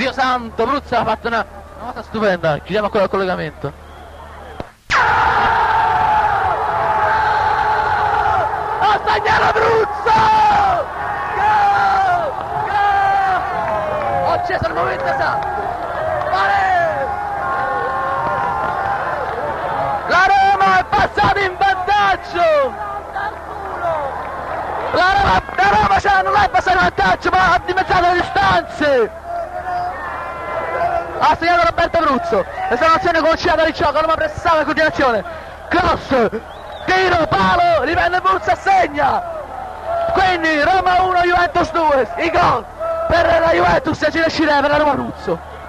Dio santo, Bruzza ha fatto una cosa stupenda. Chiudiamo ancora il collegamento. Ha segnato Bruzza! Gol! Gol! Ho acceso il momento esatto. La Roma è passata in vantaggio! La Roma cioè, non è passata in vantaggio, ma ha dimezzato le distanze! Ha segnato Roberto Abruzzo, esaltazione conciliata di gioco, Roma pressava in continuazione, cross, tiro, palo, riprende Abruzzo e segna! Quindi Roma 1, Juventus 2, i gol per la Juventus e ci riuscirà per la Roma Abruzzo.